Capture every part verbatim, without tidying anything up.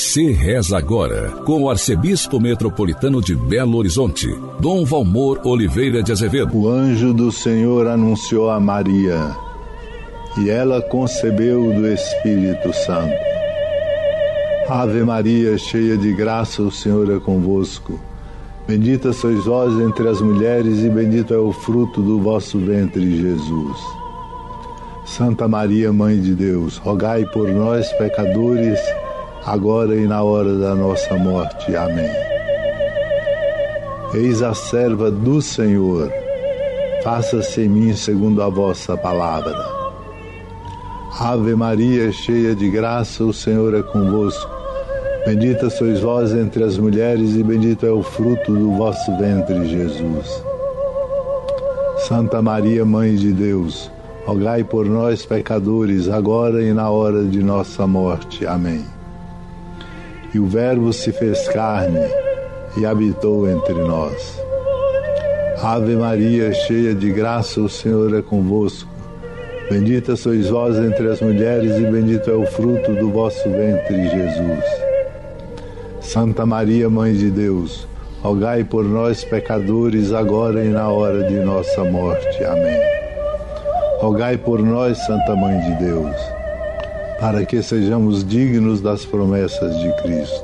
Você reza agora com o arcebispo metropolitano de Belo Horizonte, Dom Valmor Oliveira de Azevedo. O anjo do Senhor anunciou a Maria, e ela concebeu do Espírito Santo. Ave Maria, cheia de graça, o Senhor é convosco. Bendita sois vós entre as mulheres, e bendito é o fruto do vosso ventre, Jesus. Santa Maria, Mãe de Deus, rogai por nós, pecadores, agora e na hora da nossa morte. Amém. Eis a serva do Senhor, faça-se em mim segundo a vossa palavra. Ave Maria, cheia de graça, o Senhor é convosco. Bendita sois vós entre as mulheres, e bendito é o fruto do vosso ventre, Jesus. Santa Maria, Mãe de Deus, rogai por nós, pecadores, agora e na hora de nossa morte. Amém. E o Verbo se fez carne e habitou entre nós. Ave Maria, cheia de graça, o Senhor é convosco. Bendita sois vós entre as mulheres, e bendito é o fruto do vosso ventre, Jesus. Santa Maria, Mãe de Deus, rogai por nós, pecadores, agora e na hora de nossa morte. Amém. Rogai por nós, Santa Mãe de Deus, para que sejamos dignos das promessas de Cristo.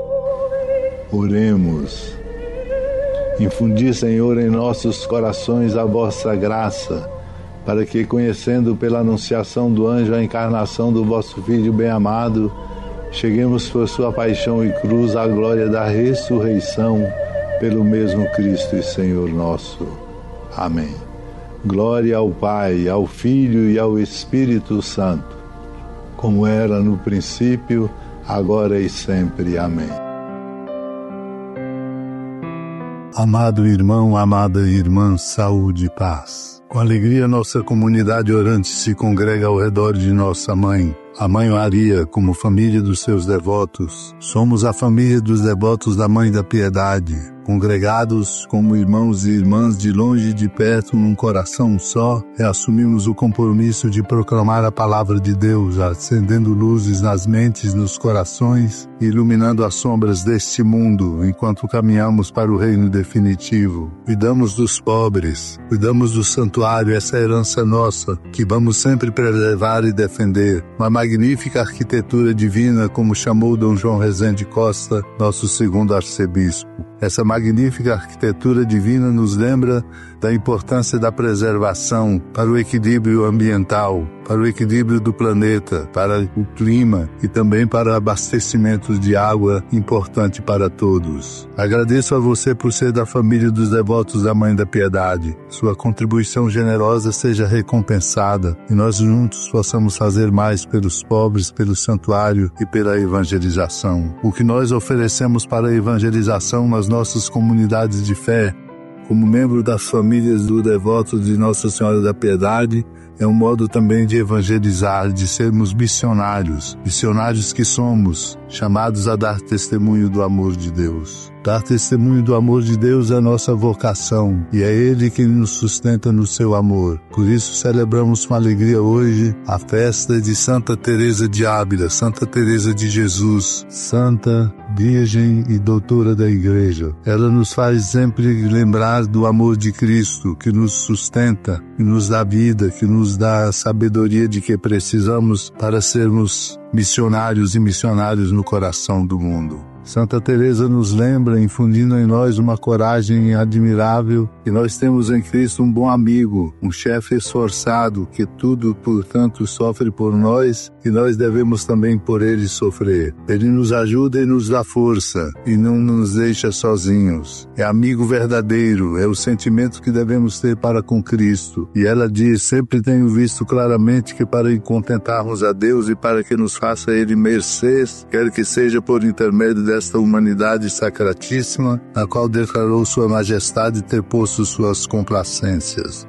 Oremos. Infundi, Senhor, em nossos corações a vossa graça, para que, conhecendo pela anunciação do anjo a encarnação do vosso Filho bem-amado, cheguemos por sua paixão e cruz à glória da ressurreição, pelo mesmo Cristo e Senhor nosso. Amém. Glória ao Pai, ao Filho e ao Espírito Santo, como era no princípio, agora e sempre. Amém. Amado irmão, amada irmã, saúde e paz. Com alegria, nossa comunidade orante se congrega ao redor de nossa mãe, a Mãe Maria, como família dos seus devotos. Somos a família dos devotos da Mãe da Piedade, congregados como irmãos e irmãs de longe e de perto num coração só, reassumimos o compromisso de proclamar a palavra de Deus, acendendo luzes nas mentes, nos corações, e iluminando as sombras deste mundo, enquanto caminhamos para o reino definitivo. Cuidamos dos pobres, cuidamos do santuário, essa herança nossa, que vamos sempre preservar e defender. Uma magnífica arquitetura divina, como chamou Dom João Rezende Costa, nosso segundo arcebispo. Essa magnífica arquitetura divina nos lembra da importância da preservação para o equilíbrio ambiental, para o equilíbrio do planeta, para o clima e também para o abastecimento de água, importante para todos. Agradeço a você por ser da família dos devotos da Mãe da Piedade. Sua contribuição generosa seja recompensada e nós juntos possamos fazer mais pelos pobres, pelo santuário e pela evangelização. O que nós oferecemos para a evangelização nas nossas comunidades de fé, como membro das famílias do devoto de Nossa Senhora da Piedade, é um modo também de evangelizar, de sermos missionários, missionários que somos, chamados a dar testemunho do amor de Deus. Dar testemunho do amor de Deus é a nossa vocação, e é Ele que nos sustenta no seu amor. Por isso celebramos com alegria hoje a festa de Santa Teresa de Ávila, Santa Teresa de Jesus, Santa Virgem e Doutora da Igreja. Ela nos faz sempre lembrar do amor de Cristo, que nos sustenta, que nos dá vida, que nos dá a sabedoria de que precisamos para sermos missionários e missionários no coração do mundo. Santa Teresa nos lembra, infundindo em nós uma coragem admirável, que nós temos em Cristo um bom amigo, um chefe esforçado, que tudo, portanto, sofre por nós, e nós devemos também por ele sofrer. Ele nos ajuda e nos dá força, e não nos deixa sozinhos. É amigo verdadeiro, é o sentimento que devemos ter para com Cristo. E ela diz, sempre tenho visto claramente que para contentarmos a Deus e para que nos faça Ele mercês, quer que seja por intermédio dessa esta humanidade sacratíssima, na qual declarou Sua Majestade ter posto suas complacências.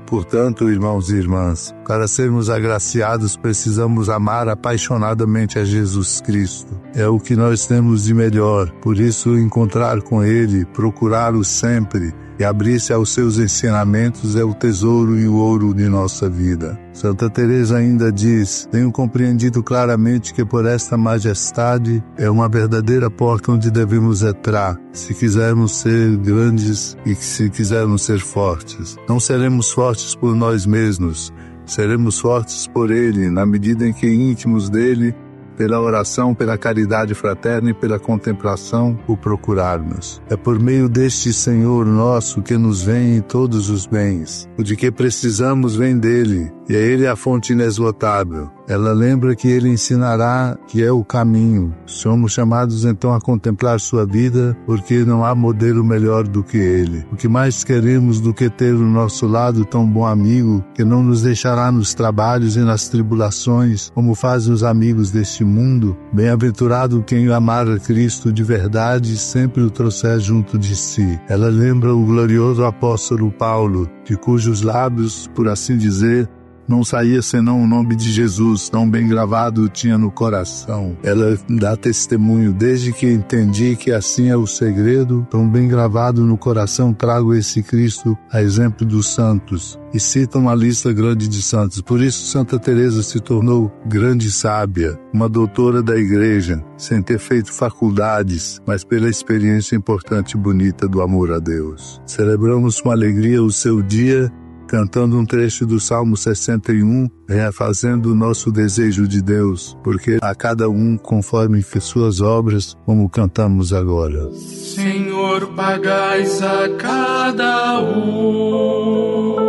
Portanto, irmãos e irmãs, para sermos agraciados, precisamos amar apaixonadamente a Jesus Cristo. É o que nós temos de melhor, por isso encontrar com Ele, procurá-lo sempre e abrir-se aos seus ensinamentos é o tesouro e o ouro de nossa vida. Santa Teresa ainda diz: tenho compreendido claramente que por esta majestade é uma verdadeira porta onde devemos entrar, se quisermos ser grandes e se quisermos ser fortes. Não seremos fortes por nós mesmos, seremos fortes por Ele, na medida em que íntimos dele, pela oração, pela caridade fraterna e pela contemplação, o procurarmos. É por meio deste Senhor nosso que nos vêm todos os bens. O de que precisamos vem dele, e a Ele é a fonte inesgotável. Ela lembra que Ele ensinará que é o caminho. Somos chamados então a contemplar sua vida, porque não há modelo melhor do que Ele. O que mais queremos do que ter ao nosso lado tão bom amigo, que não nos deixará nos trabalhos e nas tribulações, como fazem os amigos deste mundo? Bem-aventurado quem amar a Cristo de verdade e sempre o trouxer junto de si. Ela lembra o glorioso apóstolo Paulo, de cujos lábios, por assim dizer, não saía senão o nome de Jesus, tão bem gravado tinha no coração. Ela dá testemunho: desde que entendi que assim é o segredo, tão bem gravado no coração trago esse Cristo a exemplo dos santos. E cita uma lista grande de santos. Por isso Santa Teresa se tornou grande sábia, uma doutora da igreja, sem ter feito faculdades, mas pela experiência importante e bonita do amor a Deus. Celebramos com alegria o seu dia, cantando um trecho do Salmo sessenta e um, refazendo o nosso desejo de Deus, porque a cada um conforme suas obras, como cantamos agora. Senhor, pagais a cada um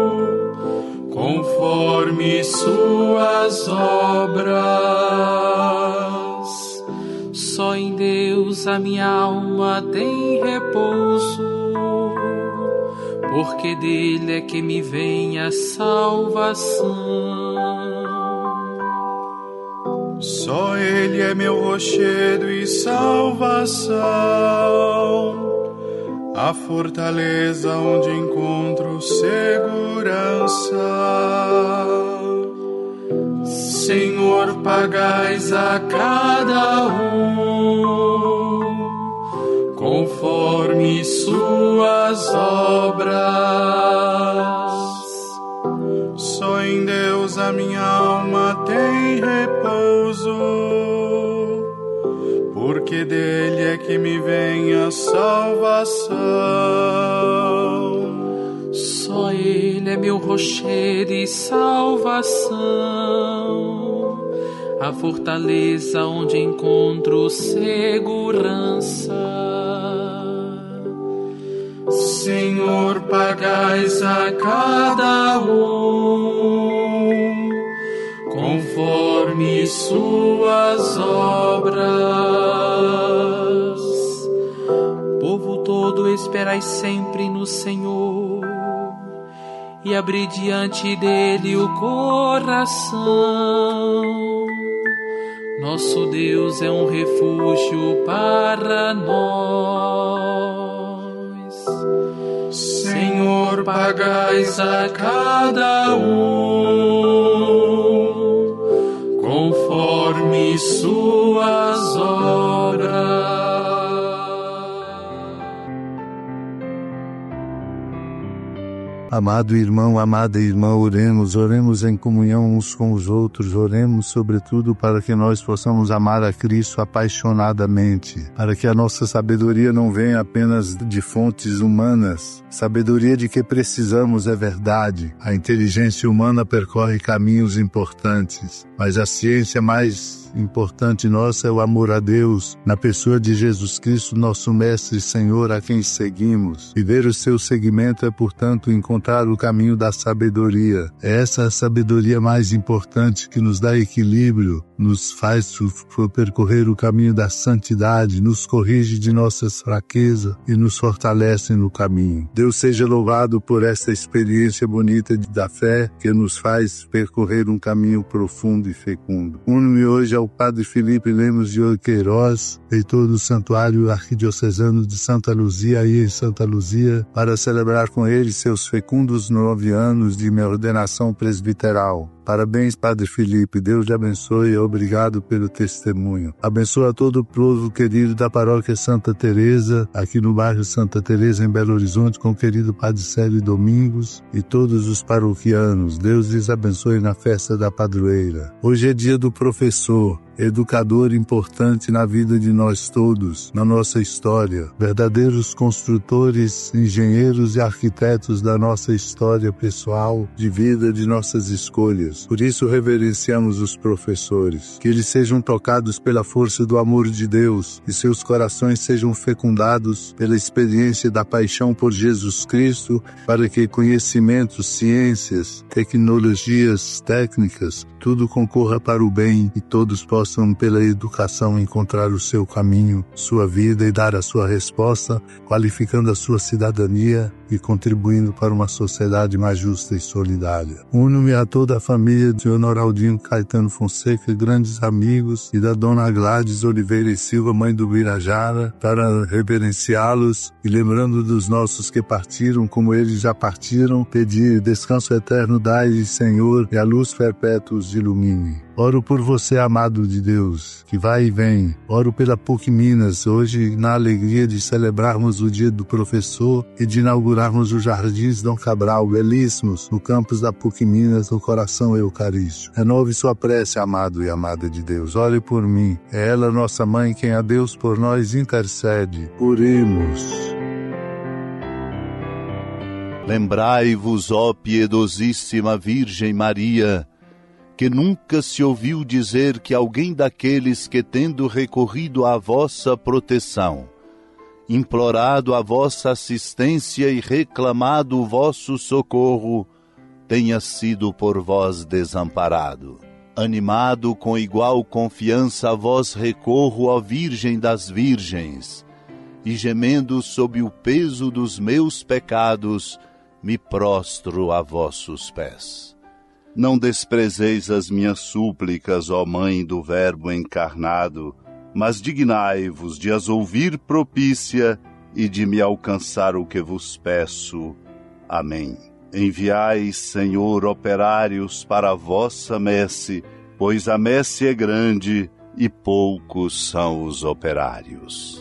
conforme suas obras. Só em Deus a minha alma tem repouso, porque dele é que me vem a salvação. Só ele é meu rochedo e salvação, a fortaleza onde encontro segurança. Senhor, pagais a cada um conforme suas obras. Só em Deus a minha alma tem repouso, porque dele é que me vem a salvação. Só ele é meu rochedo e salvação, a fortaleza onde encontro segurança. Senhor, pagais a cada um conforme suas obras. Povo todo, esperai sempre no Senhor e abri diante dele o coração. Nosso Deus é um refúgio para nós. Senhor, pagais a cada um conforme suas obras. Amado irmão, amada irmã, oremos, oremos em comunhão uns com os outros, oremos sobretudo para que nós possamos amar a Cristo apaixonadamente, para que a nossa sabedoria não venha apenas de fontes humanas. Sabedoria de que precisamos é verdade. A inteligência humana percorre caminhos importantes, mas a ciência mais importante nossa é o amor a Deus, na pessoa de Jesus Cristo, nosso Mestre e Senhor, a quem seguimos. Viver o seu seguimento é, portanto, encontrar o caminho da sabedoria. É essa a sabedoria mais importante que nos dá equilíbrio, nos faz percorrer o caminho da santidade, nos corrige de nossas fraquezas e nos fortalece no caminho. Deus seja louvado por esta experiência bonita da fé que nos faz percorrer um caminho profundo e fecundo. Uno-me hoje ao Padre Felipe Lemos de Queiroz, reitor do Santuário Arquidiocesano de Santa Luzia, aí em Santa Luzia, para celebrar com ele seus fecundos nove anos de minha ordenação presbiteral. Parabéns, Padre Felipe. Deus lhe abençoe e obrigado pelo testemunho. Abençoa todo o povo querido da Paróquia Santa Teresa, aqui no bairro Santa Teresa, em Belo Horizonte, com o querido Padre Célio Domingos e todos os paroquianos. Deus lhes abençoe na festa da padroeira. Hoje é dia do professor, educador importante na vida de nós todos, na nossa história, verdadeiros construtores, engenheiros e arquitetos da nossa história pessoal, de vida, de nossas escolhas. Por isso reverenciamos os professores, que eles sejam tocados pela força do amor de Deus e seus corações sejam fecundados pela experiência da paixão por Jesus Cristo, para que conhecimentos, ciências, tecnologias, técnicas, tudo concorra para o bem e todos possam, pela educação, encontrar o seu caminho, sua vida e dar a sua resposta, qualificando a sua cidadania e contribuindo para uma sociedade mais justa e solidária. Uno-me a toda a família de Honoraldinho Caetano Fonseca, grandes amigos, e da Dona Gladys Oliveira e Silva, mãe do Birajara, para reverenciá-los e, lembrando dos nossos que partiram, como eles já partiram, pedir descanso eterno dai, Senhor, e a luz perpétua os ilumine. Oro por você, amado de Deus, que vai e vem. Oro pela PUC Minas, hoje na alegria de celebrarmos o dia do professor e de inaugurarmos os Jardins Dom Cabral, belíssimos, no campus da PUC Minas, no coração eucarístico. Renove sua prece, amado e amada de Deus. Ore por mim. É ela, nossa mãe, quem a Deus por nós intercede. Oremos. Lembrai-vos, ó piedosíssima Virgem Maria, que nunca se ouviu dizer que alguém daqueles que, tendo recorrido à vossa proteção, implorado a vossa assistência e reclamado o vosso socorro, tenha sido por vós desamparado. Animado com igual confiança a vós recorro, ó Virgem das Virgens, e gemendo sob o peso dos meus pecados, me prostro a vossos pés. Não desprezeis as minhas súplicas, ó Mãe do Verbo encarnado, mas dignai-vos de as ouvir propícia e de me alcançar o que vos peço. Amém. Enviai, Senhor, operários para a vossa messe, pois a messe é grande e poucos são os operários.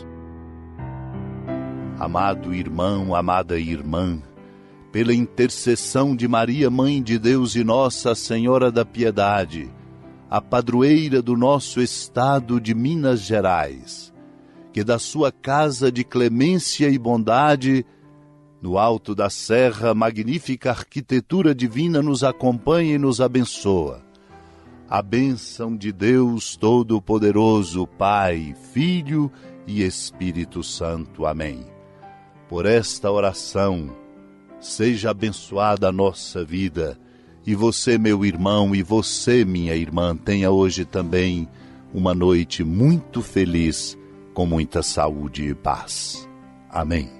Amado irmão, amada irmã, pela intercessão de Maria, Mãe de Deus e Nossa Senhora da Piedade, a padroeira do nosso estado de Minas Gerais, que da sua casa de clemência e bondade, no alto da serra, magnífica arquitetura divina nos acompanha e nos abençoa. A bênção de Deus Todo-Poderoso, Pai, Filho e Espírito Santo. Amém. Por esta oração, seja abençoada a nossa vida, e você, meu irmão, e você, minha irmã, tenha hoje também uma noite muito feliz, com muita saúde e paz. Amém.